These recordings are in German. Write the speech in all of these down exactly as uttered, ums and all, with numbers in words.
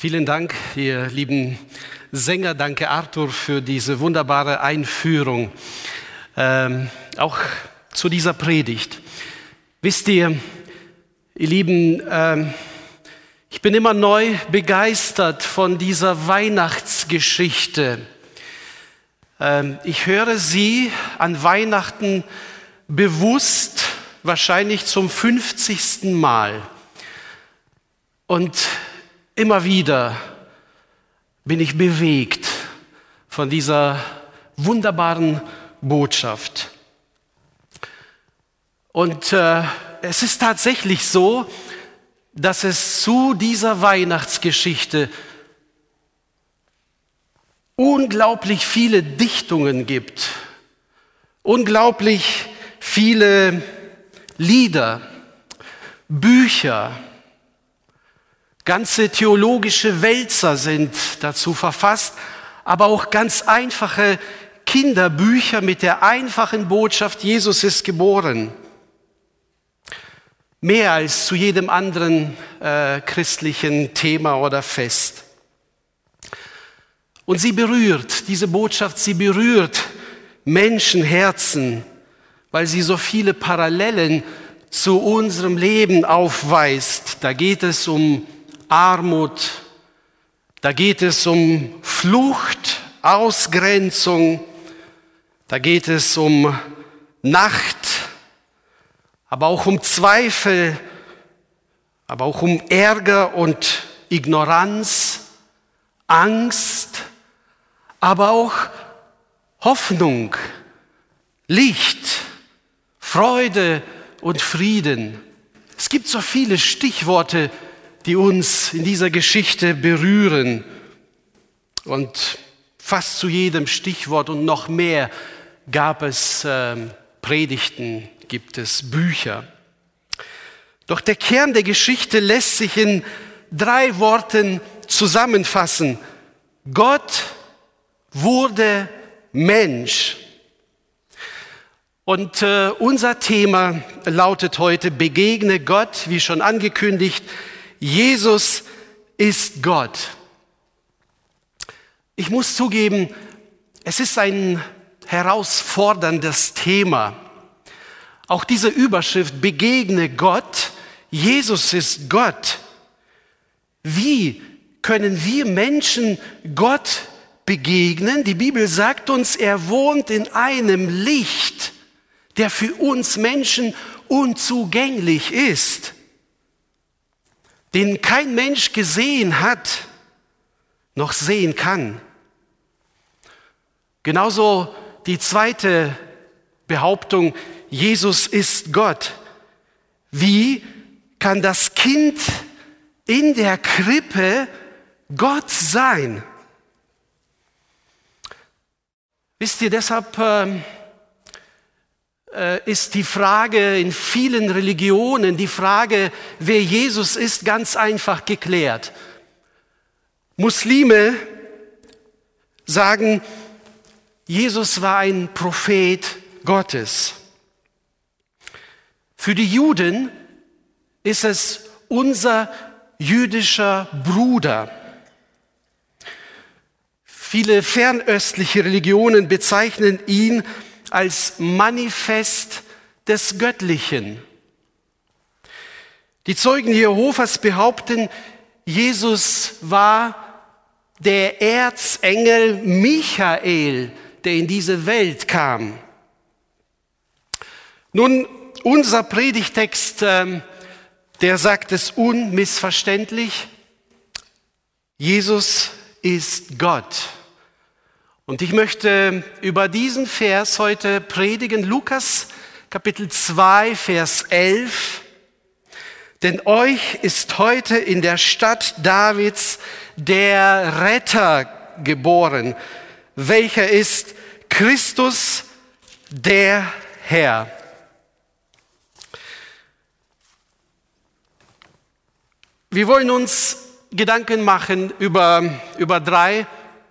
Vielen Dank, ihr lieben Sänger. Danke, Arthur, für diese wunderbare Einführung, ähm, auch zu dieser Predigt. Wisst ihr, ihr Lieben, ähm, ich bin immer neu begeistert von dieser Weihnachtsgeschichte. Ähm, ich höre sie an Weihnachten bewusst, wahrscheinlich zum fünfzigsten Mal. Und immer wieder bin ich bewegt von dieser wunderbaren Botschaft. Und äh, es ist tatsächlich so, dass es zu dieser Weihnachtsgeschichte unglaublich viele Dichtungen gibt, unglaublich viele Lieder, Bücher, ganze theologische Wälzer sind dazu verfasst, aber auch ganz einfache Kinderbücher mit der einfachen Botschaft, Jesus ist geboren. Mehr als zu jedem anderen äh, christlichen Thema oder Fest. Und sie berührt, diese Botschaft, sie berührt Menschenherzen, weil sie so viele Parallelen zu unserem Leben aufweist. Da geht es um Armut, da geht es um Flucht, Ausgrenzung, da geht es um Nacht, aber auch um Zweifel, aber auch um Ärger und Ignoranz, Angst, aber auch Hoffnung, Licht, Freude und Frieden. Es gibt so viele Stichworte, die uns in dieser Geschichte berühren. Und fast zu jedem Stichwort und noch mehr gab es äh, Predigten, gibt es Bücher. Doch der Kern der Geschichte lässt sich in drei Worten zusammenfassen. Gott wurde Mensch. Und äh, unser Thema lautet heute, begegne Gott, wie schon angekündigt, Jesus ist Gott. Ich muss zugeben, es ist ein herausforderndes Thema. Auch diese Überschrift, begegne Gott, Jesus ist Gott. Wie können wir Menschen Gott begegnen? Die Bibel sagt uns, er wohnt in einem Licht, der für uns Menschen unzugänglich ist, den kein Mensch gesehen hat, noch sehen kann. Genauso die zweite Behauptung, Jesus ist Gott. Wie kann das Kind in der Krippe Gott sein? Wisst ihr, deshalb äh, ist die Frage in vielen Religionen, die Frage, wer Jesus ist, ganz einfach geklärt. Muslime sagen, Jesus war ein Prophet Gottes. Für die Juden ist es unser jüdischer Bruder. Viele fernöstliche Religionen bezeichnen ihn als Manifest des Göttlichen. Die Zeugen Jehovas behaupten, Jesus war der Erzengel Michael, der in diese Welt kam. Nun, unser Predigtext, ähm, der sagt es unmissverständlich, Jesus ist Gott. Und ich möchte über diesen Vers heute predigen, Lukas Kapitel zwei, Vers elf. Denn euch ist heute in der Stadt Davids der Retter geboren, welcher ist Christus, der Herr. Wir wollen uns Gedanken machen über, über drei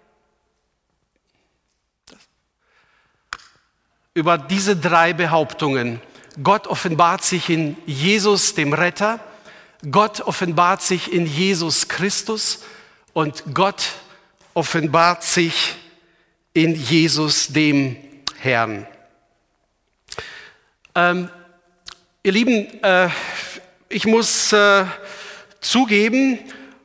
über diese drei Behauptungen. Gott offenbart sich in Jesus, dem Retter. Gott offenbart sich in Jesus Christus. und Gott offenbart sich in Jesus, dem Herrn. Ähm, ihr Lieben, äh, ich muss äh, zugeben,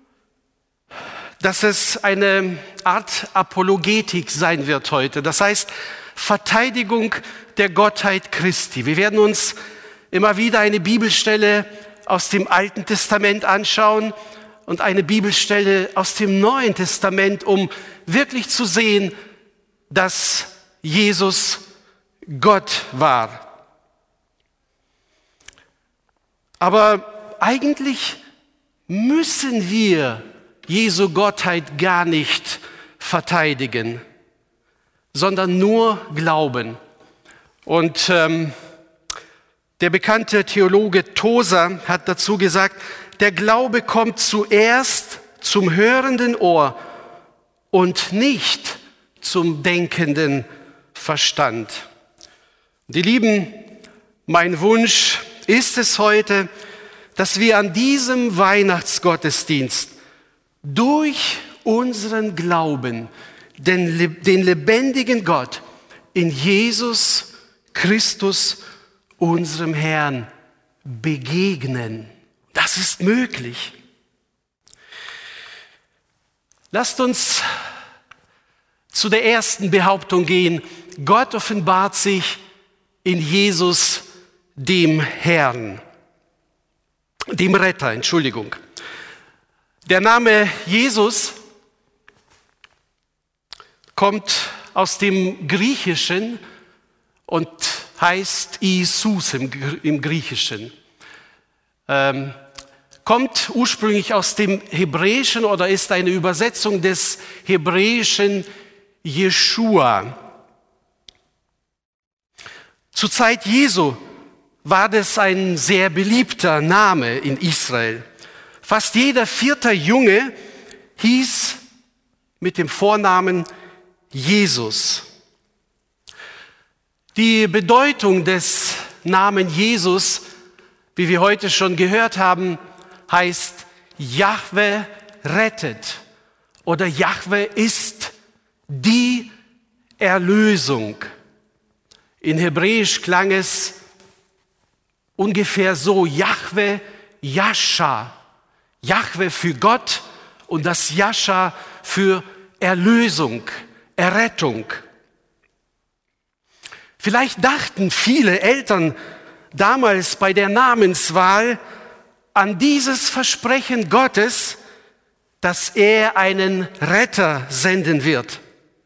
dass es eine Art Apologetik sein wird heute. Das heißt, Verteidigung der Gottheit Christi. Wir werden uns immer wieder eine Bibelstelle aus dem Alten Testament anschauen und eine Bibelstelle aus dem Neuen Testament, um wirklich zu sehen, dass Jesus Gott war. Aber eigentlich müssen wir Jesu Gottheit gar nicht verteidigen, sondern nur glauben. Und ähm, der bekannte Theologe Tozer hat dazu gesagt, der Glaube kommt zuerst zum hörenden Ohr und nicht zum denkenden Verstand. Die Lieben, mein Wunsch ist es heute, dass wir an diesem Weihnachtsgottesdienst durch unseren Glauben den, den lebendigen Gott in Jesus Christus, unserem Herrn, begegnen. Das ist möglich. Lasst uns zu der ersten Behauptung gehen. Gott offenbart sich in Jesus, dem Herrn, dem Retter, Entschuldigung. Der Name Jesus kommt aus dem Griechischen und heißt Iisus im, im Griechischen. Ähm, kommt ursprünglich aus dem Hebräischen oder ist eine Übersetzung des Hebräischen Jeschua. Zur Zeit Jesu war das ein sehr beliebter Name in Israel. Fast jeder vierte Junge hieß mit dem Vornamen Jesus. Die Bedeutung des Namens Jesus, wie wir heute schon gehört haben, heißt Jahwe rettet oder Jahwe ist die Erlösung. In Hebräisch klang es ungefähr so, Jahwe Jascha. Jahwe für Gott und das Jascha für Erlösung, Errettung. Vielleicht dachten viele Eltern damals bei der Namenswahl an dieses Versprechen Gottes, dass er einen Retter senden wird.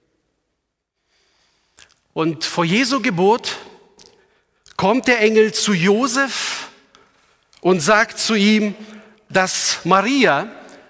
Und vor Jesu Geburt kommt der Engel zu Josef und sagt zu ihm, dass Maria,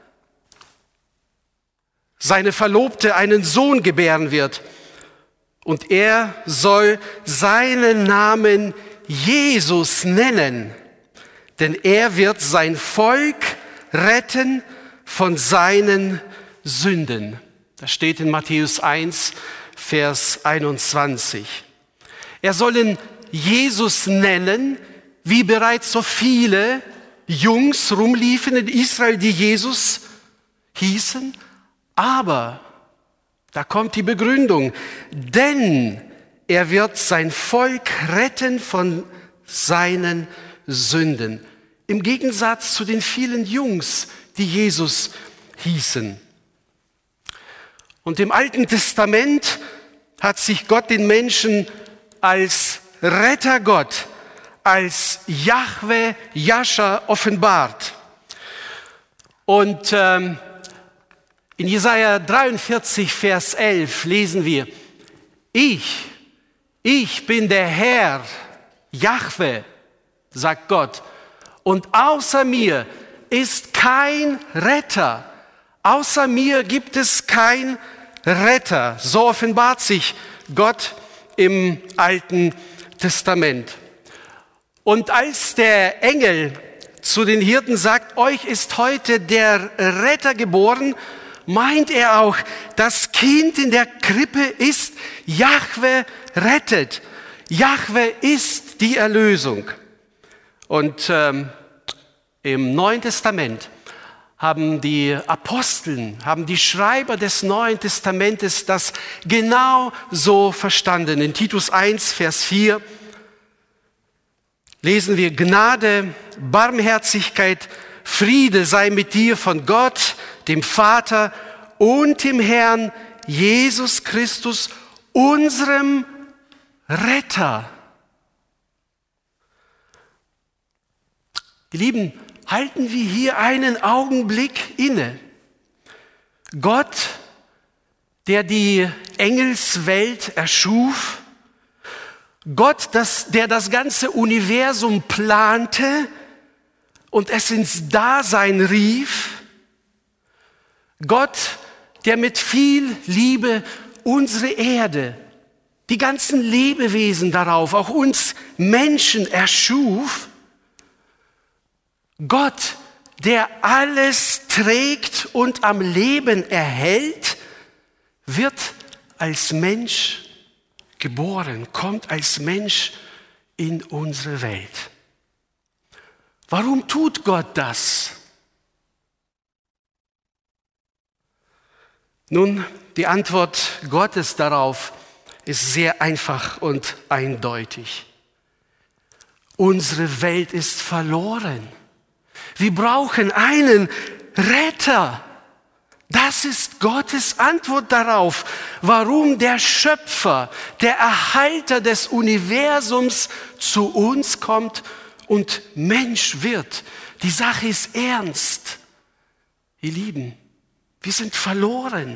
seine Verlobte, einen Sohn gebären wird. Und er soll seinen Namen Jesus nennen, denn er wird sein Volk retten von seinen Sünden. Das steht in Matthäus eins, Vers einundzwanzig. Er soll ihn Jesus nennen, wie bereits so viele Jungs rumliefen in Israel, die Jesus hießen. Aber, da kommt die Begründung, denn er wird sein Volk retten von seinen Sünden. Im Gegensatz zu den vielen Jungs, die Jesus hießen. Und im Alten Testament hat sich Gott den Menschen als Rettergott, als Jahwe Jascha offenbart. Und ähm, in Jesaja dreiundvierzig, Vers elf lesen wir, ich, ich bin der Herr, Jahwe, sagt Gott, und außer mir ist kein Retter. Außer mir gibt es kein Retter. So offenbart sich Gott im Alten Testament. Und als der Engel zu den Hirten sagt, euch ist heute der Retter geboren, meint er auch, das Kind in der Krippe ist Jahwe rettet. Jahwe ist die Erlösung. Und ähm, im Neuen Testament haben die Aposteln, haben die Schreiber des Neuen Testamentes das genau so verstanden. In Titus eins, Vers vier lesen wir: Gnade, Barmherzigkeit, Friede sei mit dir von Gott, dem Vater und dem Herrn Jesus Christus, unserem Retter. Die Lieben, halten wir hier einen Augenblick inne. Gott, der die Engelswelt erschuf, Gott, das, der das ganze Universum plante und es ins Dasein rief, Gott, der mit viel Liebe unsere Erde, die ganzen Lebewesen darauf, auch uns Menschen erschuf, Gott, der alles trägt und am Leben erhält, wird als Mensch geboren, kommt als Mensch in unsere Welt. Warum tut Gott das? Nun, die Antwort Gottes darauf ist sehr einfach und eindeutig. Unsere Welt ist verloren. Wir brauchen einen Retter. Das ist Gottes Antwort darauf, warum der Schöpfer, der Erhalter des Universums zu uns kommt und Mensch wird. Die Sache ist ernst. Ihr Lieben, wir sind verloren.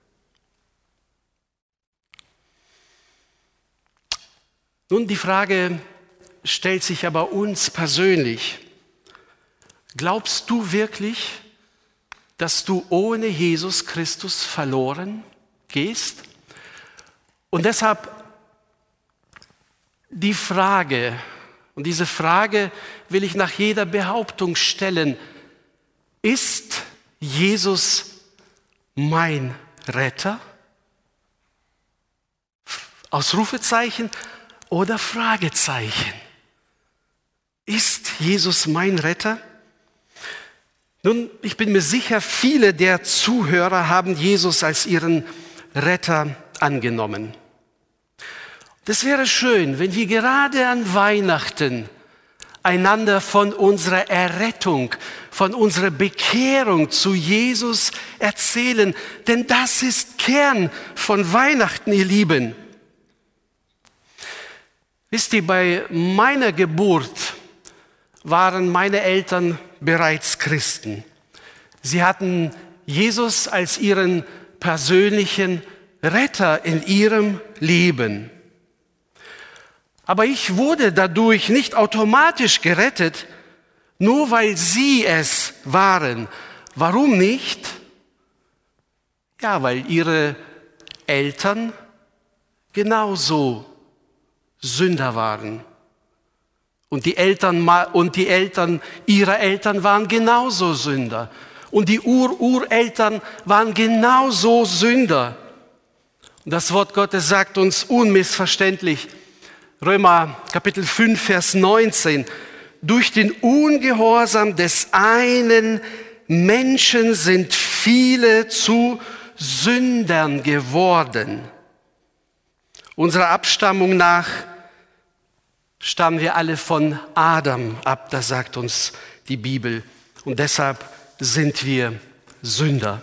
Nun, die Frage stellt sich aber uns persönlich. Glaubst du wirklich, dass du ohne Jesus Christus verloren gehst? Und deshalb die Frage, und diese Frage will ich nach jeder Behauptung stellen: Ist Jesus mein Retter? Ausrufezeichen oder Fragezeichen? Ist Jesus mein Retter? Nun, ich bin mir sicher, viele der Zuhörer haben Jesus als ihren Retter angenommen. Das wäre schön, wenn wir gerade an Weihnachten einander von unserer Errettung, von unserer Bekehrung zu Jesus erzählen, denn das ist Kern von Weihnachten, ihr Lieben. Wisst ihr, bei meiner Geburt waren meine Eltern bereits Christen. Sie hatten Jesus als ihren persönlichen Retter in ihrem Leben. Aber ich wurde dadurch nicht automatisch gerettet, nur weil sie es waren. Warum nicht? Ja, weil ihre Eltern genauso Sünder waren. Und die Eltern, und die Eltern ihrer Eltern waren genauso Sünder. Und die Ur-Ureltern waren genauso Sünder. Und das Wort Gottes sagt uns unmissverständlich, Römer Kapitel fünf, Vers neunzehn, durch den Ungehorsam des einen Menschen sind viele zu Sündern geworden. Unserer Abstammung nach stammen wir alle von Adam ab, das sagt uns die Bibel. Und deshalb sind wir Sünder.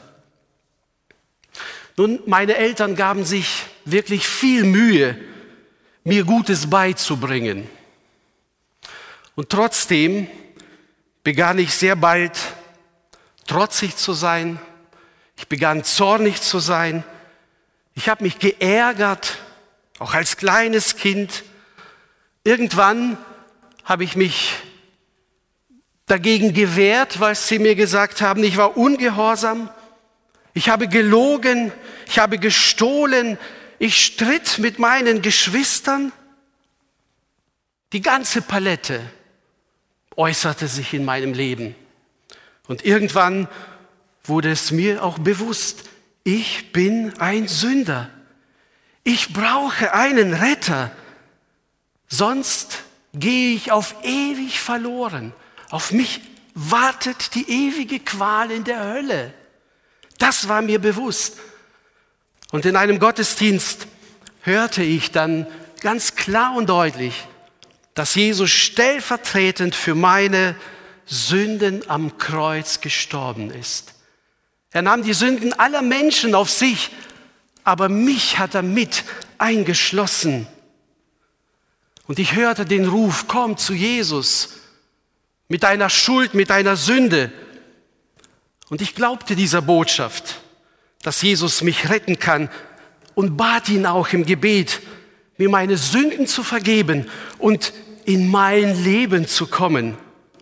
Nun, meine Eltern gaben sich wirklich viel Mühe, mir Gutes beizubringen. Und trotzdem begann ich sehr bald trotzig zu sein. Ich begann zornig zu sein. Ich habe mich geärgert, auch als kleines Kind. Irgendwann habe ich mich dagegen gewehrt, weil sie mir gesagt haben, ich war ungehorsam, ich habe gelogen, ich habe gestohlen, ich stritt mit meinen Geschwistern. Die ganze Palette äußerte sich in meinem Leben. Und irgendwann wurde es mir auch bewusst, ich bin ein Sünder. Ich brauche einen Retter. Sonst gehe ich auf ewig verloren, auf mich wartet die ewige Qual in der Hölle. Das war mir bewusst. Und in einem Gottesdienst hörte ich dann ganz klar und deutlich, dass Jesus stellvertretend für meine Sünden am Kreuz gestorben ist. Er nahm die Sünden aller Menschen auf sich, aber mich hat er mit eingeschlossen. Und ich hörte den Ruf, komm zu Jesus mit deiner Schuld, mit deiner Sünde. Und ich glaubte dieser Botschaft, dass Jesus mich retten kann und bat ihn auch im Gebet, mir meine Sünden zu vergeben und in mein Leben zu kommen.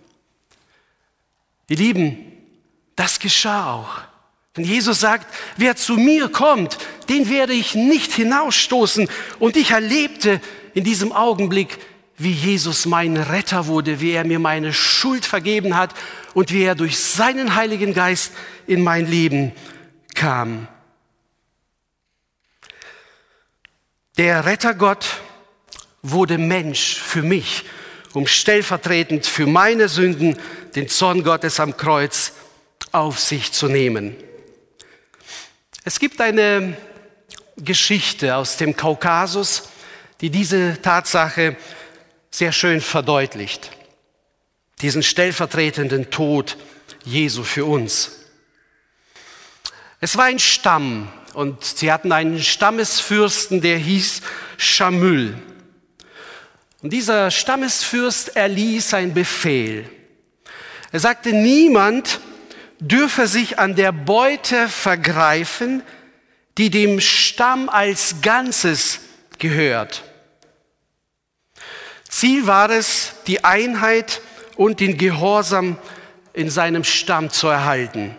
Ihr Lieben, das geschah auch. Denn Jesus sagt, wer zu mir kommt, den werde ich nicht hinausstoßen. Und ich erlebte in diesem Augenblick, wie Jesus mein Retter wurde, wie er mir meine Schuld vergeben hat und wie er durch seinen Heiligen Geist in mein Leben kam. Der Rettergott wurde Mensch für mich, um stellvertretend für meine Sünden den Zorn Gottes am Kreuz auf sich zu nehmen. Es gibt eine Geschichte aus dem Kaukasus, die diese Tatsache sehr schön verdeutlicht. Diesen stellvertretenden Tod Jesu für uns. Es war ein Stamm und sie hatten einen Stammesfürsten, der hieß Schamyl. Und dieser Stammesfürst erließ einen Befehl. Er sagte, niemand dürfe sich an der Beute vergreifen, die dem Stamm als Ganzes gehört. Ziel war es, die Einheit und den Gehorsam in seinem Stamm zu erhalten.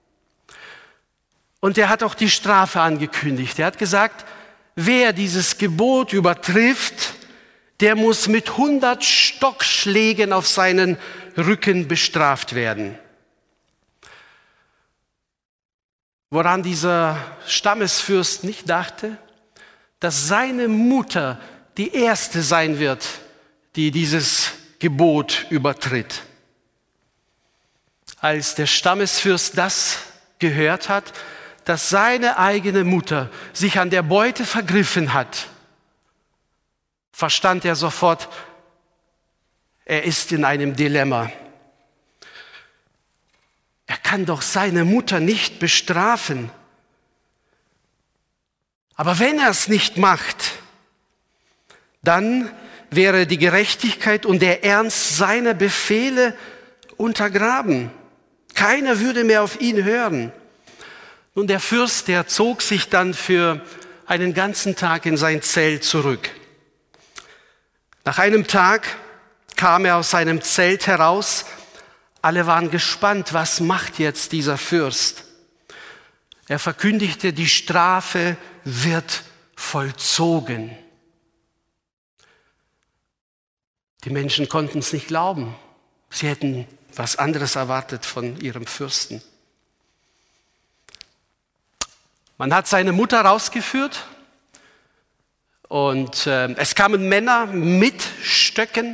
Und er hat auch die Strafe angekündigt. Er hat gesagt, wer dieses Gebot übertrifft, der muss mit hundert Stockschlägen auf seinen Rücken bestraft werden. Woran dieser Stammesfürst nicht dachte, dass seine Mutter die erste sein wird, die dieses Gebot übertritt. Als der Stammesfürst das gehört hat, dass seine eigene Mutter sich an der Beute vergriffen hat, verstand er sofort, er ist in einem Dilemma. Er kann doch seine Mutter nicht bestrafen. Aber wenn er es nicht macht, dann wäre die Gerechtigkeit und der Ernst seiner Befehle untergraben. Keiner würde mehr auf ihn hören. Nun, der Fürst, der zog sich dann für einen ganzen Tag in sein Zelt zurück. Nach einem Tag kam er aus seinem Zelt heraus. Alle waren gespannt, was macht jetzt dieser Fürst? Er verkündigte, die Strafe wird vollzogen. Die Menschen konnten es nicht glauben. Sie hätten was anderes erwartet von ihrem Fürsten. Man hat seine Mutter rausgeführt und äh, es kamen Männer mit Stöcken.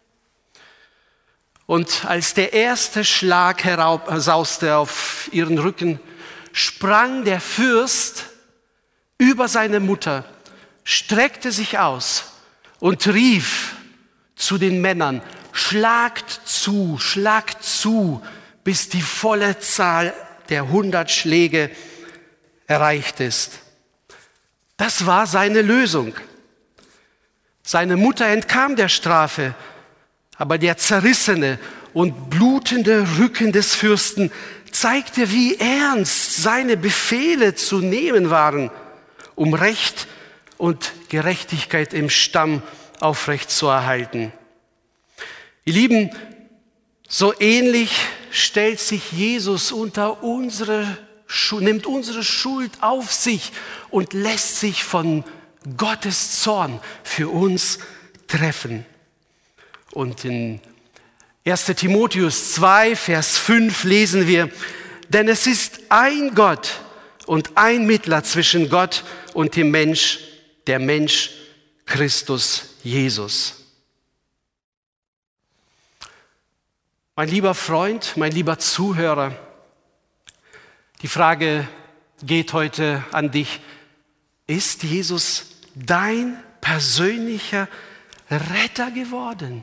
Und als der erste Schlag heraussauste auf ihren Rücken, sprang der Fürst über seine Mutter, streckte sich aus und rief zu den Männern, schlagt zu, schlagt zu, bis die volle Zahl der hundert Schläge erreicht ist. Das war seine Lösung. Seine Mutter entkam der Strafe, aber der zerrissene und blutende Rücken des Fürsten zeigte, wie ernst seine Befehle zu nehmen waren, um Recht und Gerechtigkeit im Stamm aufrechtzuerhalten. Ihr Lieben, so ähnlich stellt sich Jesus unter unsere nimmt unsere Schuld auf sich und lässt sich von Gottes Zorn für uns treffen. Und in erster Timotheus zwei, Vers fünf lesen wir, denn es ist ein Gott und ein Mittler zwischen Gott und dem Mensch, der Mensch Christus Jesus. Mein lieber Freund, mein lieber Zuhörer, die Frage geht heute an dich. Ist Jesus dein persönlicher Retter geworden?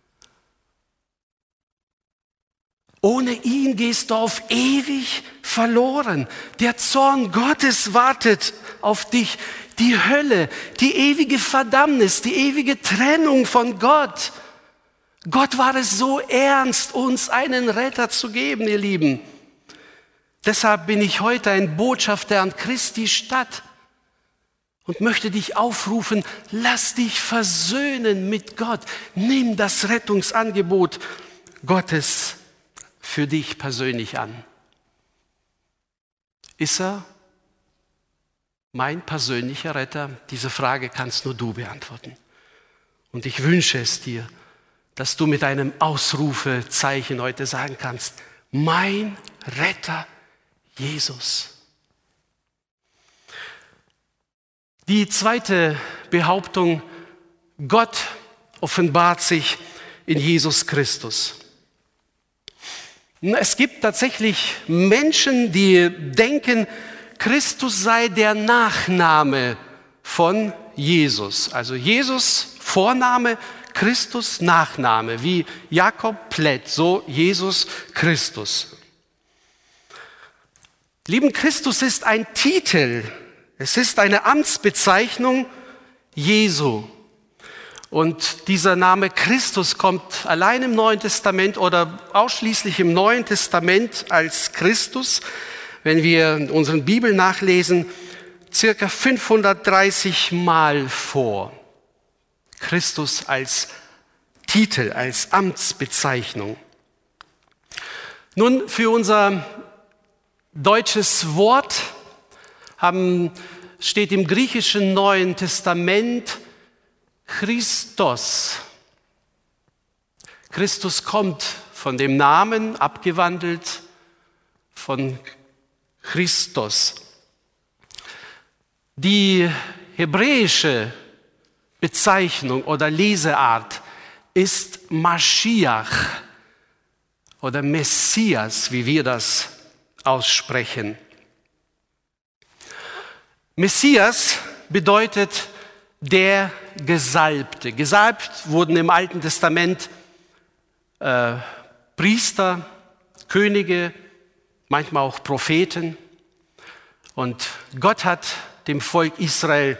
Ohne ihn gehst du auf ewig verloren. Der Zorn Gottes wartet auf dich. Die Hölle, die ewige Verdammnis, die ewige Trennung von Gott. Gott war es so ernst, uns einen Retter zu geben, ihr Lieben. Deshalb bin ich heute ein Botschafter an Christi Stadt und möchte dich aufrufen, lass dich versöhnen mit Gott. Nimm das Rettungsangebot Gottes für dich persönlich an. Ist er mein persönlicher Retter? Diese Frage kannst nur du beantworten. Und ich wünsche es dir, dass du mit einem Ausrufezeichen heute sagen kannst, mein Retter Jesus. Die zweite Behauptung, Gott offenbart sich in Jesus Christus. Es gibt tatsächlich Menschen, die denken, Christus sei der Nachname von Jesus. Also Jesus Vorname, Christus Nachname, wie Jakob Plätt, so Jesus Christus. Lieben, Christus ist ein Titel, es ist eine Amtsbezeichnung Jesu. Und dieser Name Christus kommt allein im Neuen Testament oder ausschließlich im Neuen Testament als Christus, wenn wir in unseren Bibeln nachlesen, circa fünfhundertdreißig Mal vor. Christus als Titel, als Amtsbezeichnung. Nun, für unser deutsches Wort haben, steht im griechischen Neuen Testament Christos. Christus kommt von dem Namen, abgewandelt von Christos. Die hebräische Bezeichnung oder Leseart ist Maschiach oder Messias, wie wir das aussprechen. Messias bedeutet der Gesalbte. Gesalbt wurden im Alten Testament äh, Priester, Könige, manchmal auch Propheten. Und Gott hat dem Volk Israel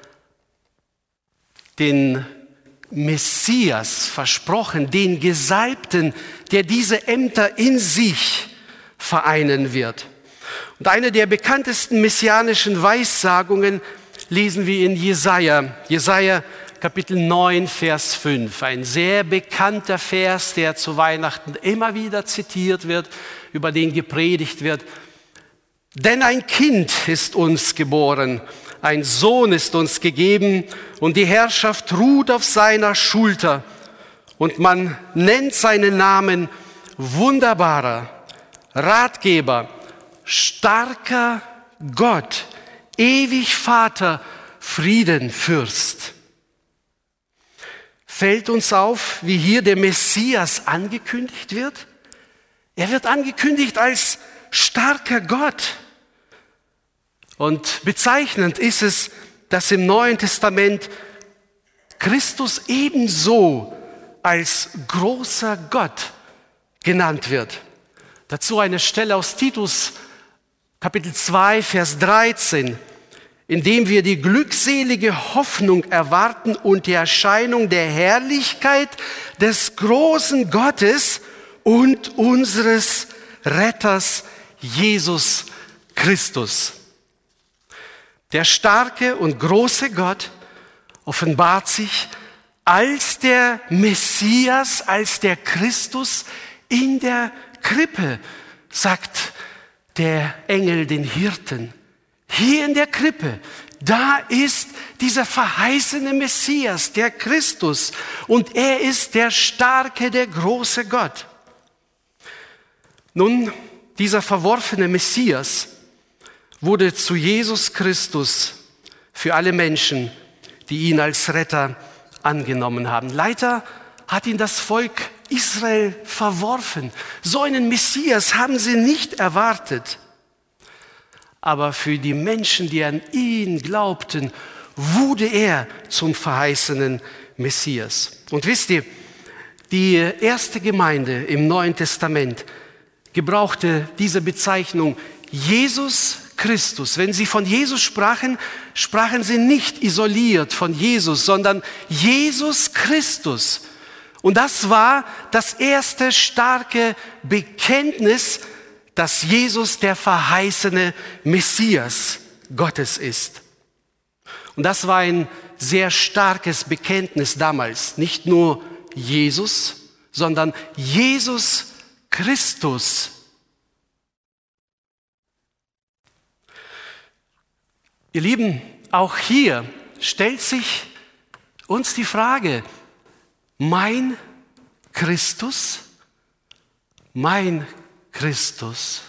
den Messias versprochen, den Gesalbten, der diese Ämter in sich vereinen wird. Und eine der bekanntesten messianischen Weissagungen lesen wir in Jesaja, Jesaja Kapitel neun, Vers fünf. Ein sehr bekannter Vers, der zu Weihnachten immer wieder zitiert wird, über den gepredigt wird. Denn ein Kind ist uns geboren, ein Sohn ist uns gegeben und die Herrschaft ruht auf seiner Schulter. Und man nennt seinen Namen Wunderbarer, Ratgeber, starker Gott, ewig Vater, Friedenfürst. Fällt uns auf, wie hier der Messias angekündigt wird? Er wird angekündigt als starker Gott. Und bezeichnend ist es, dass im Neuen Testament Christus ebenso als großer Gott genannt wird. Dazu eine Stelle aus Titus, Kapitel zwei, Vers dreizehn, in dem wir die glückselige Hoffnung erwarten und die Erscheinung der Herrlichkeit des großen Gottes und unseres Retters Jesus Christus. Der starke und große Gott offenbart sich als der Messias, als der Christus in der Krippe, sagt der Engel den Hirten. Hier in der Krippe, da ist dieser verheißene Messias, der Christus, und er ist der starke, der große Gott. Nun, dieser verworfene Messias wurde zu Jesus Christus für alle Menschen, die ihn als Retter angenommen haben. Leider hat ihn das Volk Israel verworfen. So einen Messias haben sie nicht erwartet. Aber für die Menschen, die an ihn glaubten, wurde er zum verheißenen Messias. Und wisst ihr, die erste Gemeinde im Neuen Testament gebrauchte diese Bezeichnung Jesus Christus. Wenn sie von Jesus sprachen, sprachen sie nicht isoliert von Jesus, sondern Jesus Christus. Und das war das erste starke Bekenntnis, dass Jesus der verheißene Messias Gottes ist. Und das war ein sehr starkes Bekenntnis damals. Nicht nur Jesus, sondern Jesus Christus. Ihr Lieben, auch hier stellt sich uns die Frage, mein Christus, mein Christus.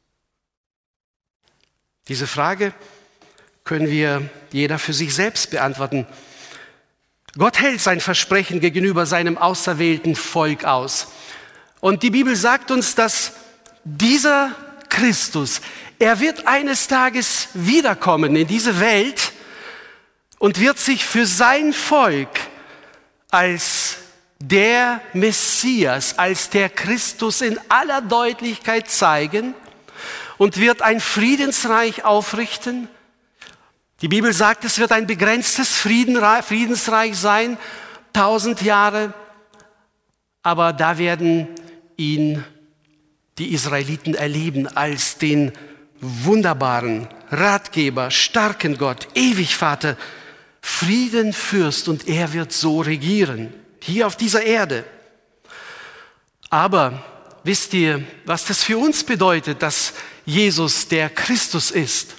Diese Frage können wir jeder für sich selbst beantworten. Gott hält sein Versprechen gegenüber seinem auserwählten Volk aus. Und die Bibel sagt uns, dass dieser Christus, er wird eines Tages wiederkommen in diese Welt und wird sich für sein Volk als der Messias, als der Christus in aller Deutlichkeit zeigen und wird ein Friedensreich aufrichten. Die Bibel sagt, es wird ein begrenztes Friedensreich sein, tausend Jahre, aber da werden ihn die Israeliten erleben als den wunderbaren Ratgeber, starken Gott, Ewigvater, Friedenfürst, und er wird so regieren, hier auf dieser Erde. Aber wisst ihr, was das für uns bedeutet, dass Jesus der Christus ist?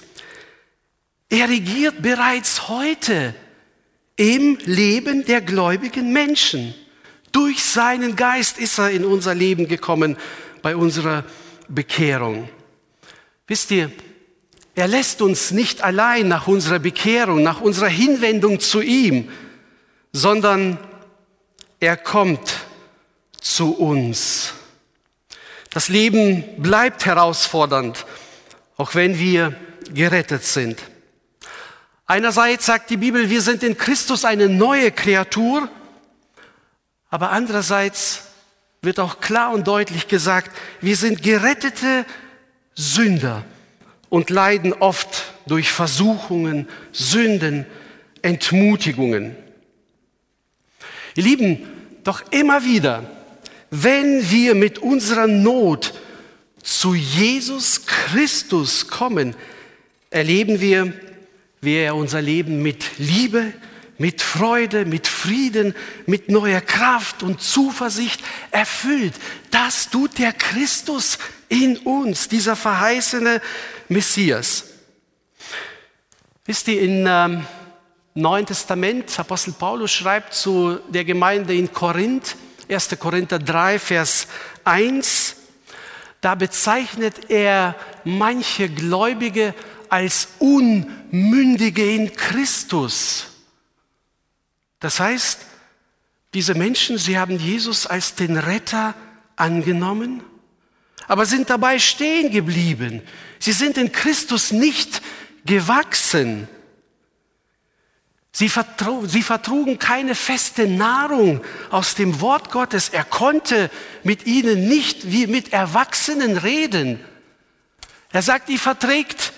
Er regiert bereits heute im Leben der gläubigen Menschen. Durch seinen Geist ist er in unser Leben gekommen bei unserer Bekehrung. Wisst ihr, er lässt uns nicht allein nach unserer Bekehrung, nach unserer Hinwendung zu ihm, sondern er kommt zu uns. Das Leben bleibt herausfordernd, auch wenn wir gerettet sind. Einerseits sagt die Bibel, wir sind in Christus eine neue Kreatur, aber andererseits wird auch klar und deutlich gesagt, wir sind gerettete Sünder und leiden oft durch Versuchungen, Sünden, Entmutigungen. Ihr Lieben, doch immer wieder, wenn wir mit unserer Not zu Jesus Christus kommen, erleben wir, wie er unser Leben mit Liebe, mit Freude, mit Frieden, mit neuer Kraft und Zuversicht erfüllt. Das tut der Christus in uns, dieser verheißene Messias. Wisst ihr, in ähm, Neuen Testament, Apostel Paulus schreibt zu der Gemeinde in Korinth, erster Korinther drei, Vers eins, da bezeichnet er manche Gläubige als Unmündige in Christus. Das heißt, diese Menschen, sie haben Jesus als den Retter angenommen, aber sind dabei stehen geblieben. Sie sind in Christus nicht gewachsen. Sie, vertru- sie vertrugen keine feste Nahrung aus dem Wort Gottes. Er konnte mit ihnen nicht wie mit Erwachsenen reden. Er sagt, ihr verträgt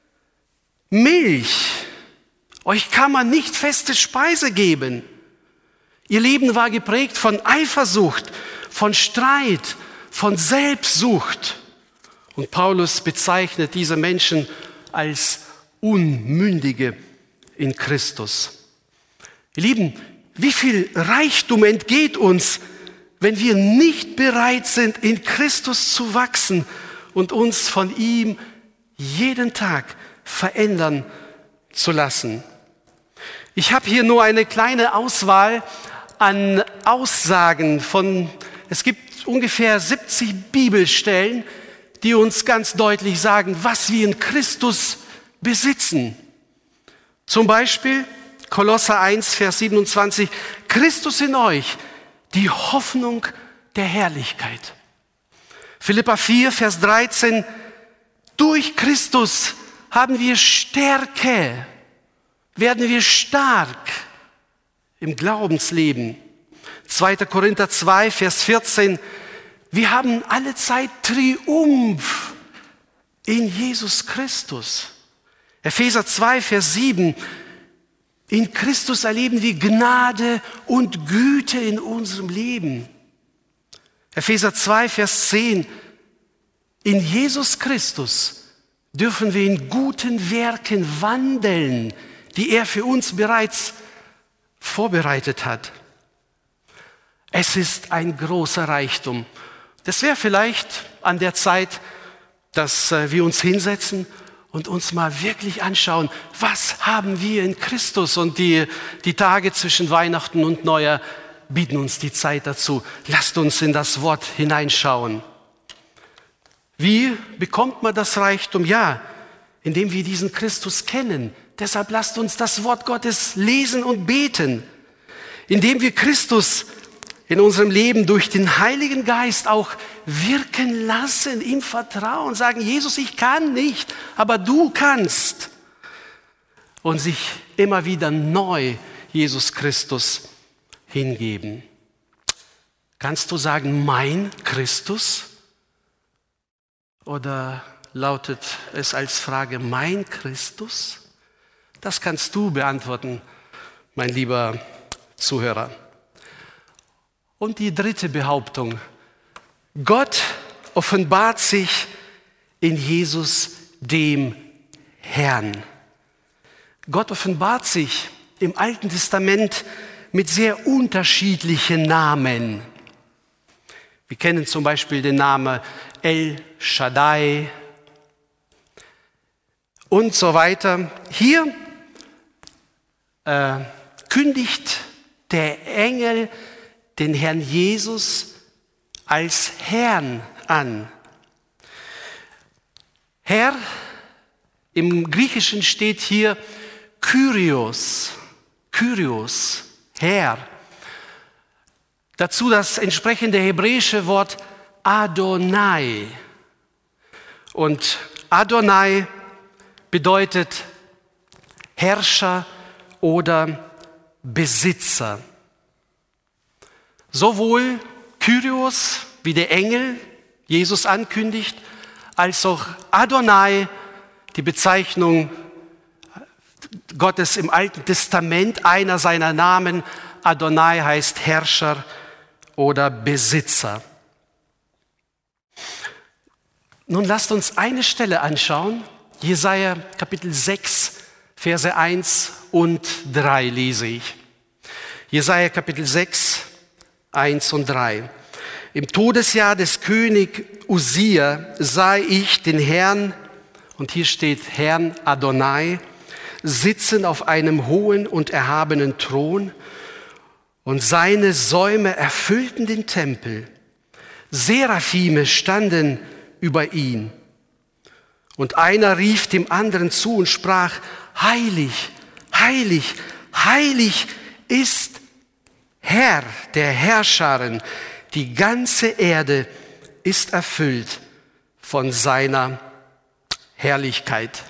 Milch. Euch kann man nicht feste Speise geben. Ihr Leben war geprägt von Eifersucht, von Streit, von Selbstsucht. Und Paulus bezeichnet diese Menschen als Unmündige in Christus. Ihr Lieben, wie viel Reichtum entgeht uns, wenn wir nicht bereit sind, in Christus zu wachsen und uns von ihm jeden Tag verändern zu lassen. Ich habe hier nur eine kleine Auswahl an Aussagen von, es gibt ungefähr siebzig Bibelstellen, die uns ganz deutlich sagen, was wir in Christus besitzen. Zum Beispiel Kolosser eins, Vers siebenundzwanzig, Christus in euch, die Hoffnung der Herrlichkeit. Philipper vier, Vers dreizehn, durch Christus haben wir Stärke, werden wir stark im Glaubensleben. zweiter Korinther zwei, Vers vierzehn, wir haben alle Zeit Triumph in Jesus Christus. Epheser zwei, Vers sieben, in Christus erleben wir Gnade und Güte in unserem Leben. Epheser zwei, Vers zehn, in Jesus Christus dürfen wir in guten Werken wandeln, die er für uns bereits vorbereitet hat. Es ist ein großer Reichtum. Das wäre vielleicht an der Zeit, dass wir uns hinsetzen und uns mal wirklich anschauen, was haben wir in Christus? Und die, die Tage zwischen Weihnachten und Neujahr bieten uns die Zeit dazu. Lasst uns in das Wort hineinschauen. Wie bekommt man das Reichtum? Ja, indem wir diesen Christus kennen. Deshalb lasst uns das Wort Gottes lesen und beten. Indem wir Christus in unserem Leben durch den Heiligen Geist auch wirken lassen, im Vertrauen, sagen, Jesus, ich kann nicht, aber du kannst. Und sich immer wieder neu Jesus Christus hingeben. Kannst du sagen, mein Christus? Oder lautet es als Frage, mein Christus? Das kannst du beantworten, mein lieber Zuhörer. Und die dritte Behauptung, Gott offenbart sich in Jesus, dem Herrn. Gott offenbart sich im Alten Testament mit sehr unterschiedlichen Namen. Wir kennen zum Beispiel den Namen El Shaddai und so weiter. Hier äh, kündigt der Engel den Herrn Jesus als Herrn an. Herr, im Griechischen steht hier Kyrios, Kyrios, Herr. Dazu das entsprechende hebräische Wort Adonai. Und Adonai bedeutet Herrscher oder Besitzer. Sowohl Kyrios, wie der Engel Jesus ankündigt, als auch Adonai, die Bezeichnung Gottes im Alten Testament, einer seiner Namen. Adonai heißt Herrscher oder Besitzer. Nun lasst uns eine Stelle anschauen. Jesaja Kapitel sechs, Verse eins und drei lese ich. Jesaja Kapitel sechs, eins und drei. Im Todesjahr des König Usia sah ich den Herrn, und hier steht Herrn Adonai, sitzen auf einem hohen und erhabenen Thron, und seine Säume erfüllten den Tempel. Seraphime standen über ihn. Und einer rief dem anderen zu und sprach, heilig, heilig, heilig ist Herr der Herrscharen, die ganze Erde ist erfüllt von seiner Herrlichkeit.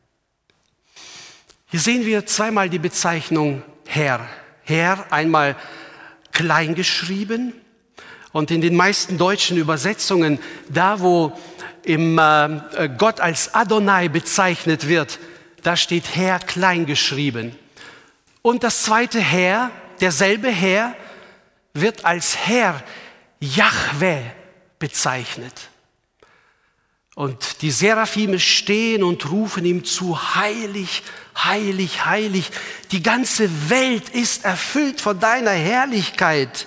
Hier sehen wir zweimal die Bezeichnung Herr. Herr, einmal klein geschrieben, und in den meisten deutschen Übersetzungen, da wo im äh, Gott als Adonai bezeichnet wird, da steht Herr klein geschrieben. Und das zweite Herr, derselbe Herr, wird als Herr Jahwe bezeichnet. Und die Seraphime stehen und rufen ihm zu, heilig, heilig, heilig. Die ganze Welt ist erfüllt von deiner Herrlichkeit.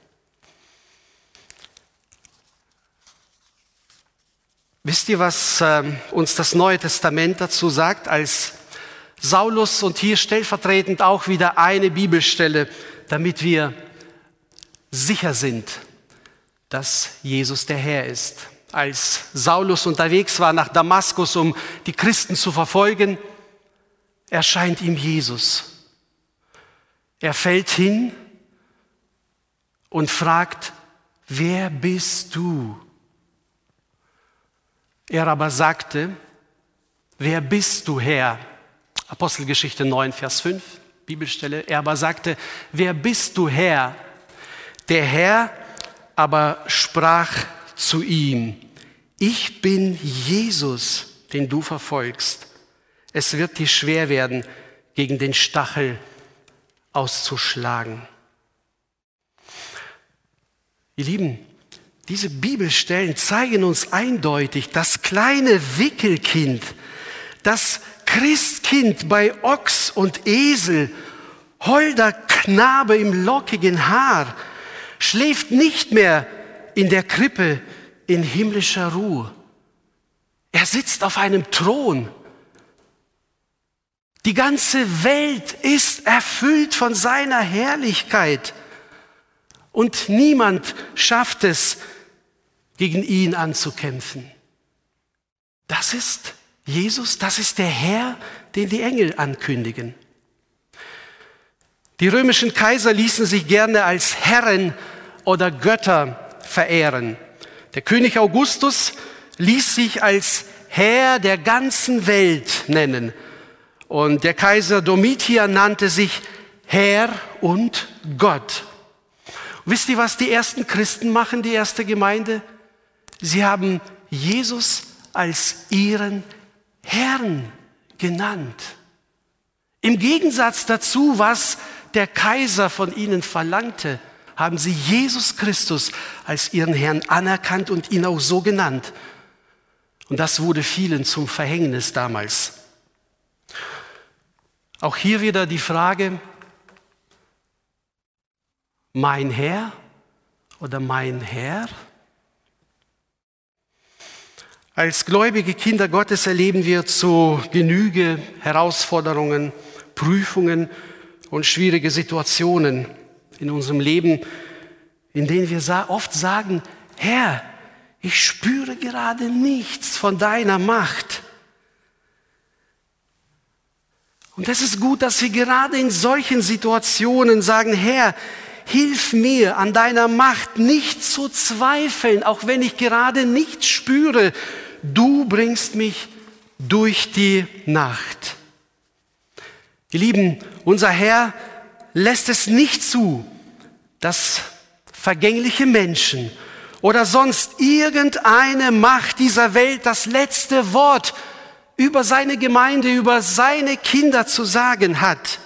Wisst ihr, was äh, uns das Neue Testament dazu sagt, als Saulus, und hier stellvertretend auch wieder eine Bibelstelle, damit wir sicher sind, dass Jesus der Herr ist. Als Saulus unterwegs war nach Damaskus, um die Christen zu verfolgen, erscheint ihm Jesus. Er fällt hin und fragt, wer bist du? Er aber sagte, wer bist du, Herr? Apostelgeschichte neun, Vers fünf, Bibelstelle. Er aber sagte, wer bist du, Herr? Der Herr aber sprach zu ihm, ich bin Jesus, den du verfolgst. Es wird dir schwer werden, gegen den Stachel auszuschlagen. Ihr Lieben, diese Bibelstellen zeigen uns eindeutig, das kleine Wickelkind, das Christkind bei Ochs und Esel, holder Knabe im lockigen Haar, schläft nicht mehr in der Krippe in himmlischer Ruhe. Er sitzt auf einem Thron. Die ganze Welt ist erfüllt von seiner Herrlichkeit. Und niemand schafft es, gegen ihn anzukämpfen. Das ist Jesus, das ist der Herr, den die Engel ankündigen. Die römischen Kaiser ließen sich gerne als Herren oder Götter verehren. Der König Augustus ließ sich als Herr der ganzen Welt nennen. Und der Kaiser Domitian nannte sich Herr und Gott. Und wisst ihr, was die ersten Christen machen, die erste Gemeinde? Sie haben Jesus als ihren Herrn genannt. Im Gegensatz dazu, was der Kaiser von ihnen verlangte, haben sie Jesus Christus als ihren Herrn anerkannt und ihn auch so genannt. Und das wurde vielen zum Verhängnis damals. Auch hier wieder die Frage, mein Herr oder mein Herr? Als gläubige Kinder Gottes erleben wir zu Genüge Herausforderungen, Prüfungen und schwierige Situationen in unserem Leben, in denen wir oft sagen, Herr, ich spüre gerade nichts von deiner Macht. Und es ist gut, dass wir gerade in solchen Situationen sagen, Herr, hilf mir, an deiner Macht nicht zu zweifeln, auch wenn ich gerade nichts spüre. Du bringst mich durch die Nacht. Ihr Lieben, unser Herr lässt es nicht zu, dass vergängliche Menschen oder sonst irgendeine Macht dieser Welt das letzte Wort über seine Gemeinde, über seine Kinder zu sagen hat.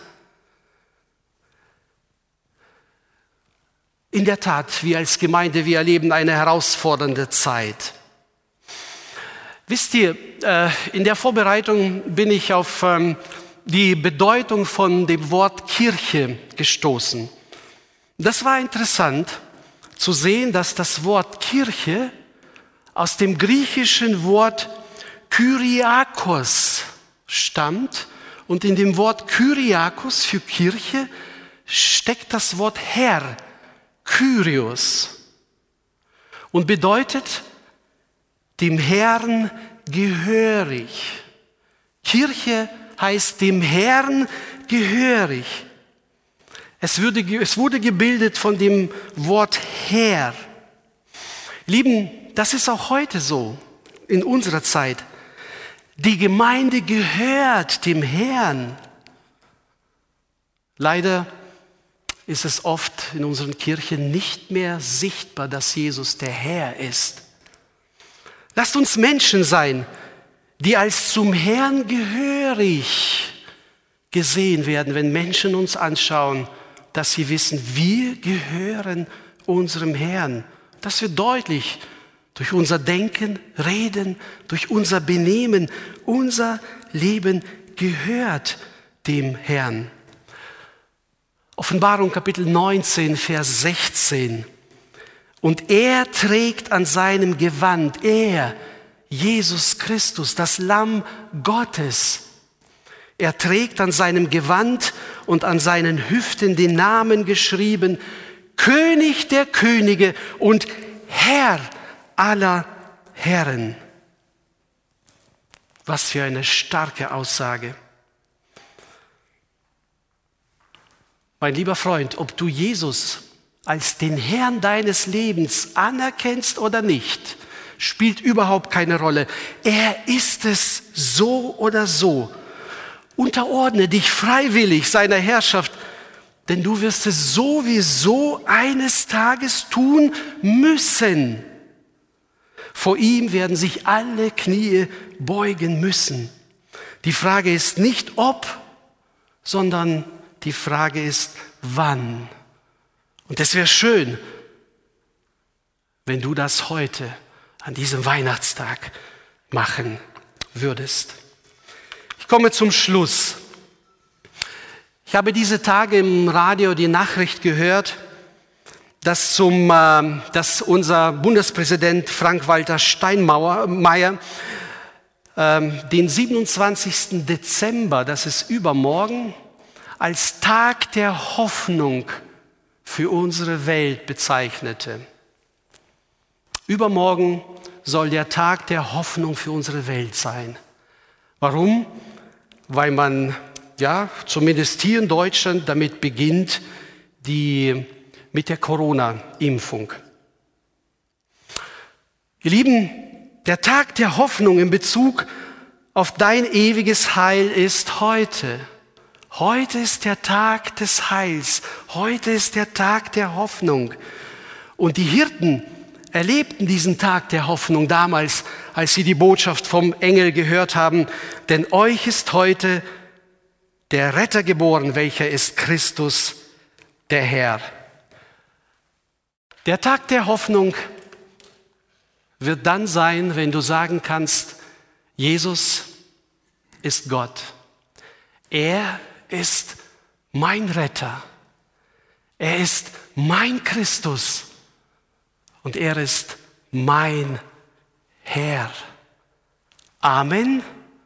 In der Tat, wir als Gemeinde, wir erleben eine herausfordernde Zeit. Wisst ihr, in der Vorbereitung bin ich auf die Bedeutung von dem Wort Kirche gestoßen. Das war interessant zu sehen, dass das Wort Kirche aus dem griechischen Wort Kyriakos stammt. Und in dem Wort Kyriakos für Kirche steckt das Wort Herr, Kyrios. Und bedeutet, dem Herrn gehörig. Kirche heißt dem Herrn gehörig. Es wurde, es wurde gebildet von dem Wort Herr. Lieben, das ist auch heute so, in unserer Zeit. Die Gemeinde gehört dem Herrn. Leider ist es oft in unseren Kirchen nicht mehr sichtbar, dass Jesus der Herr ist. Lasst uns Menschen sein, die als zum Herrn gehörig gesehen werden, wenn Menschen uns anschauen, dass sie wissen, wir gehören unserem Herrn. Dass wir deutlich durch unser Denken, Reden, durch unser Benehmen, unser Leben gehört dem Herrn. Offenbarung Kapitel neunzehn, Vers sechzehn. Und er trägt an seinem Gewand, er, Jesus Christus, das Lamm Gottes. Er trägt an seinem Gewand und an seinen Hüften den Namen geschrieben, König der Könige und Herr aller Herren. Was für eine starke Aussage. Mein lieber Freund, ob du Jesus als den Herrn deines Lebens anerkennst oder nicht, spielt überhaupt keine Rolle. Er ist es so oder so. Unterordne dich freiwillig seiner Herrschaft, denn du wirst es sowieso eines Tages tun müssen. Vor ihm werden sich alle Knie beugen müssen. Die Frage ist nicht ob, sondern die Frage ist wann. Und es wäre schön, wenn du das heute an diesem Weihnachtstag machen würdest. Ich komme zum Schluss. Ich habe diese Tage im Radio die Nachricht gehört, dass, zum, äh, dass unser Bundespräsident Frank-Walter Steinmeier äh, den siebenundzwanzigsten Dezember, das ist übermorgen, als Tag der Hoffnung für unsere Welt bezeichnete. Übermorgen soll der Tag der Hoffnung für unsere Welt sein. Warum? Weil man, ja, zumindest hier in Deutschland damit beginnt, die, mit der Corona-Impfung. Ihr Lieben, der Tag der Hoffnung in Bezug auf dein ewiges Heil ist heute. Heute ist der Tag des Heils. Heute ist der Tag der Hoffnung. Und die Hirten erlebten diesen Tag der Hoffnung damals, als sie die Botschaft vom Engel gehört haben. Denn euch ist heute der Retter geboren, welcher ist Christus, der Herr. Der Tag der Hoffnung wird dann sein, wenn du sagen kannst, Jesus ist Gott. Er ist mein Retter. Er ist mein Christus. Und er ist mein Herr. Amen.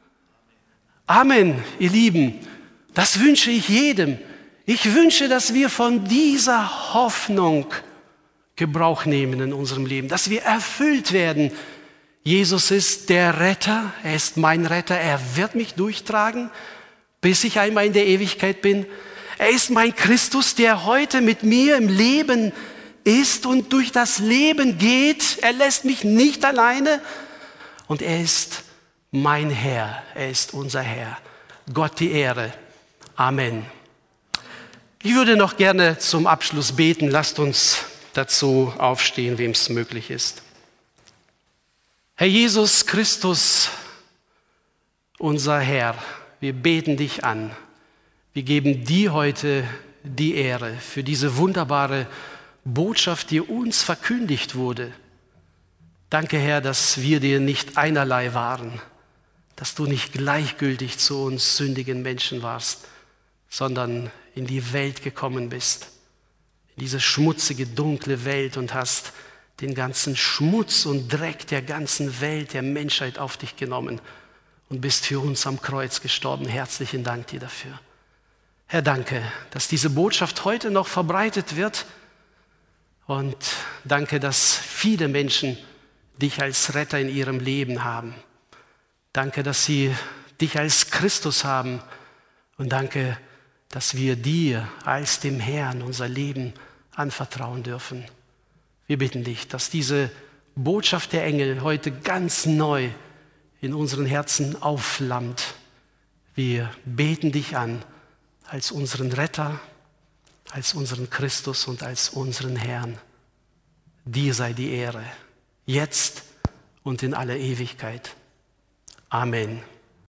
Amen, ihr Lieben. Das wünsche ich jedem. Ich wünsche, dass wir von dieser Hoffnung Gebrauch nehmen in unserem Leben, dass wir erfüllt werden. Jesus ist der Retter, er ist mein Retter, er wird mich durchtragen, bis ich einmal in der Ewigkeit bin. Er ist mein Christus, der heute mit mir im Leben ist und durch das Leben geht. Er lässt mich nicht alleine und er ist mein Herr, er ist unser Herr. Gott die Ehre. Amen. Ich würde noch gerne zum Abschluss beten. Lasst uns dazu aufstehen, wem es möglich ist. Herr Jesus Christus, unser Herr, wir beten dich an. Wir geben dir heute die Ehre für diese wunderbare Botschaft, die uns verkündigt wurde. Danke, Herr, dass wir dir nicht einerlei waren, dass du nicht gleichgültig zu uns sündigen Menschen warst, sondern in die Welt gekommen bist, in diese schmutzige, dunkle Welt und hast den ganzen Schmutz und Dreck der ganzen Welt, der Menschheit auf dich genommen und bist für uns am Kreuz gestorben. Herzlichen Dank dir dafür. Herr, danke, dass diese Botschaft heute noch verbreitet wird und danke, dass viele Menschen dich als Retter in ihrem Leben haben. Danke, dass sie dich als Christus haben und danke, dass wir dir als dem Herrn unser Leben anvertrauen dürfen. Wir bitten dich, dass diese Botschaft der Engel heute ganz neu in unseren Herzen aufflammt. Wir beten dich an als unseren Retter, als unseren Christus und als unseren Herrn. Dir sei die Ehre, jetzt und in aller Ewigkeit. Amen.